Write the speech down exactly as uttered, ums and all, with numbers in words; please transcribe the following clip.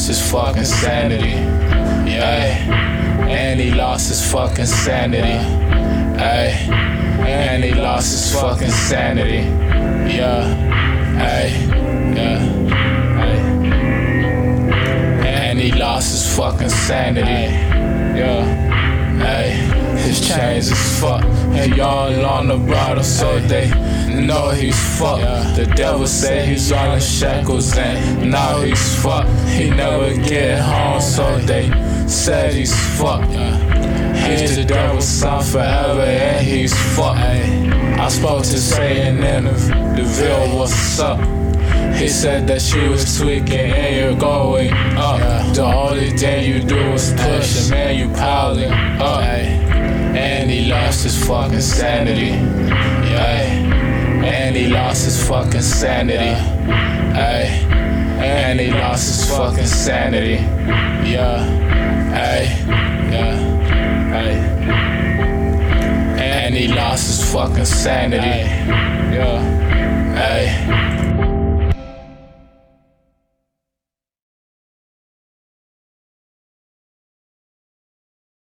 lost his fucking sanity. Yeah, and he lost his fucking sanity. Ay, and he lost his fucking sanity. Yeah, ay, yeah, ay. And he lost his fucking sanity. Yeah, ay. His chains is fucked, and y'all on the bottle, so they know he's fucked. The devil said he's all in shackles, and now he's fucked. He never get home, so they said he's fucked. He's the devil's son forever, and he's fucked. I spoke to Satan in the, the Ville, what's up? He said that she was tweaking and you're going up. The only thing you do is push, and man, you piling up. And he lost his fucking sanity. Yeah. And he lost his fucking sanity. Ay. And he lost his fucking sanity. Yeah. Ay. Yeah. Ay. And he lost his fucking sanity. Yeah. Ay.